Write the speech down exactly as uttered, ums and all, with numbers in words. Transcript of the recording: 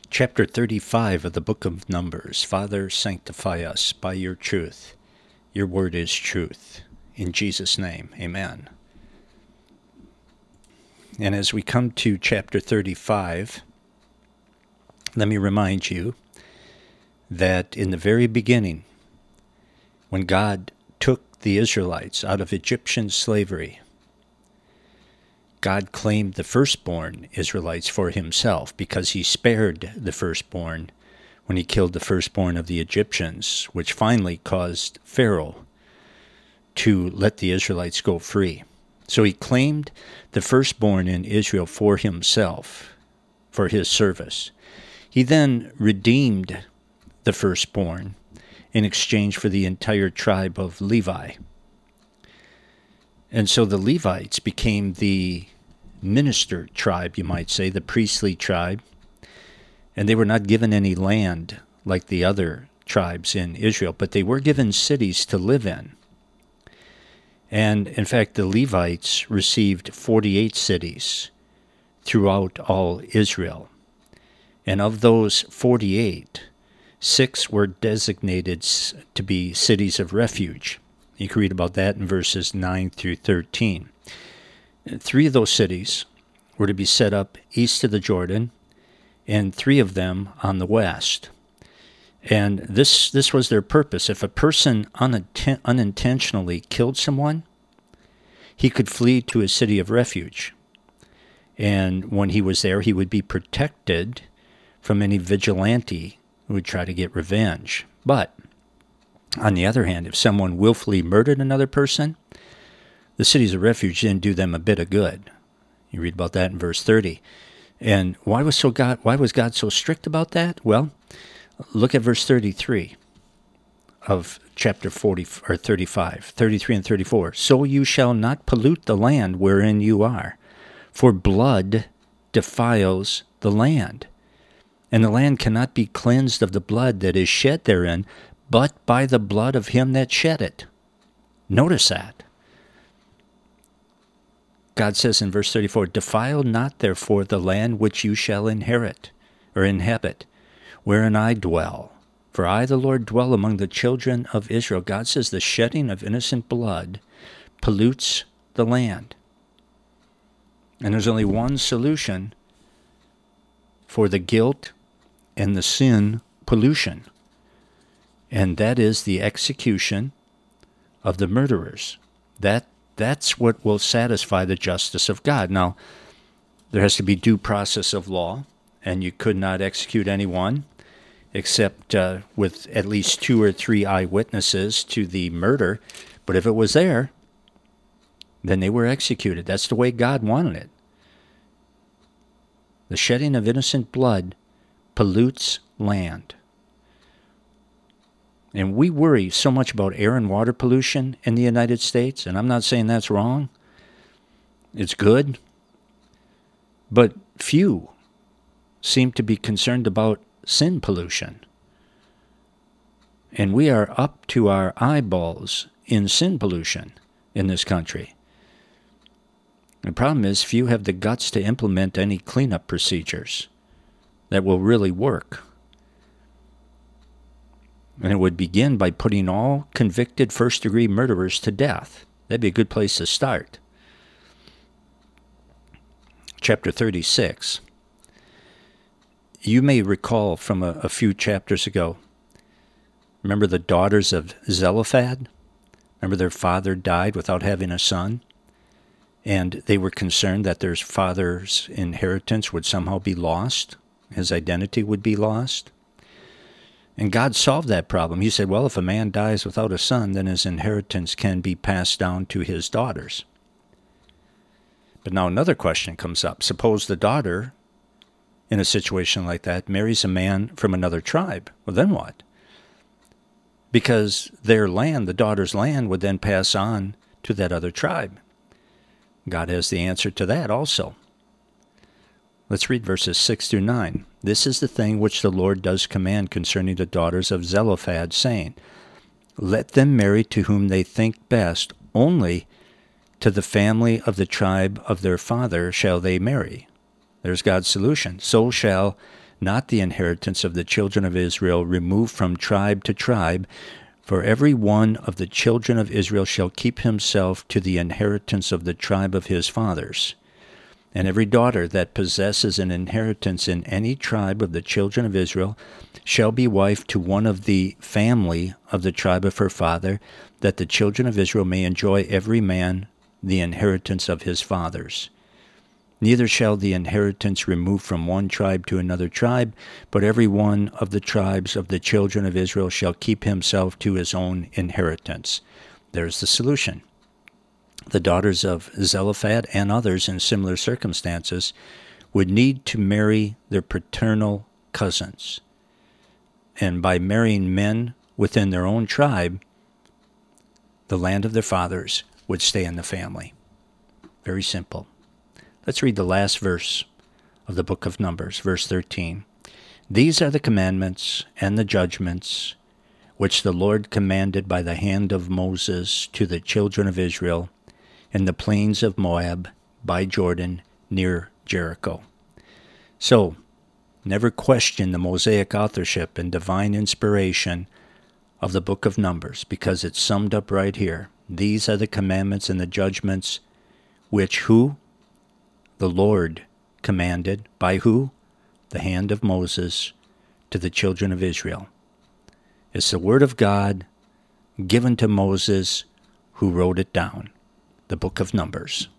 Chapter thirty-five of the book of Numbers. Father, sanctify us by your truth. Your word is truth. In Jesus' name, amen. And as we come to chapter thirty-five, let me remind you that in the very beginning, when God took the Israelites out of Egyptian slavery, God claimed the firstborn Israelites for himself because he spared the firstborn when he killed the firstborn of the Egyptians, which finally caused Pharaoh to let the Israelites go free. So he claimed the firstborn in Israel for himself, for his service. He then redeemed the firstborn in exchange for the entire tribe of Levi. And so the Levites became the minister tribe, you might say, the priestly tribe. And they were not given any land like the other tribes in Israel, but they were given cities to live in. And in fact, the Levites received forty-eight cities throughout all Israel. And of those forty-eight, six were designated to be cities of refuge. You can read about that in verses nine through thirteen. Three of those cities were to be set up east of the Jordan, and three of them on the west. And this this was their purpose. If a person uninten- unintentionally killed someone, he could flee to a city of refuge. And when he was there, he would be protected from any vigilante who would try to get revenge. But on the other hand, if someone willfully murdered another person, the cities of refuge didn't do them a bit of good. You read about that in verse thirty. And why was so God? Why was God so strict about that? Well, look at verse thirty-three of chapter forty or thirty-five, thirty-three and thirty-four. So you shall not pollute the land wherein you are, for blood defiles the land, and the land cannot be cleansed of the blood that is shed therein, but by the blood of him that shed it. Notice that. God says in verse thirty-four, defile not therefore the land which you shall inherit, or inhabit, wherein I dwell. For I, the Lord, dwell among the children of Israel. God says the shedding of innocent blood pollutes the land. And there's only one solution for the guilt and the sin pollution, and that is the execution of the murderers. That That's what will satisfy the justice of God. Now, there has to be due process of law, and you could not execute anyone except uh, with at least two or three eyewitnesses to the murder. But if it was there, then they were executed. That's the way God wanted it. The shedding of innocent blood pollutes land. And we worry so much about air and water pollution in the United States, and I'm not saying that's wrong. It's good. But few seem to be concerned about sin pollution. And we are up to our eyeballs in sin pollution in this country. The problem is few have the guts to implement any cleanup procedures that will really work. And it would begin by putting all convicted first-degree murderers to death. That'd be a good place to start. Chapter thirty-six. You may recall from a, a few chapters ago, remember the daughters of Zelophehad? Remember their father died without having a son? And they were concerned that their father's inheritance would somehow be lost. His identity would be lost. And God solved that problem. He said, well, if a man dies without a son, then his inheritance can be passed down to his daughters. But now another question comes up. Suppose the daughter, in a situation like that, marries a man from another tribe. Well, then what? Because their land, the daughter's land, would then pass on to that other tribe. God has the answer to that also. Let's read verses six through nine. This is the thing which the Lord does command concerning the daughters of Zelophehad, saying, let them marry to whom they think best, only to the family of the tribe of their father shall they marry. There's God's solution. So shall not the inheritance of the children of Israel, removed from tribe to tribe. For every one of the children of Israel shall keep himself to the inheritance of the tribe of his fathers. And every daughter that possesses an inheritance in any tribe of the children of Israel shall be wife to one of the family of the tribe of her father, that the children of Israel may enjoy every man the inheritance of his fathers. Neither shall the inheritance remove from one tribe to another tribe, but every one of the tribes of the children of Israel shall keep himself to his own inheritance. There's the solution. The daughters of Zelophehad and others in similar circumstances would need to marry their paternal cousins. And by marrying men within their own tribe, the land of their fathers would stay in the family. Very simple. Let's read the last verse of the book of Numbers, verse thirteen. These are the commandments and the judgments which the Lord commanded by the hand of Moses to the children of Israel in the plains of Moab by Jordan near Jericho. So, never question the Mosaic authorship and divine inspiration of the book of Numbers, because it's summed up right here. These are the commandments and the judgments which who? The Lord commanded. By who? The hand of Moses to the children of Israel. It's the word of God given to Moses, who wrote it down. The book of Numbers.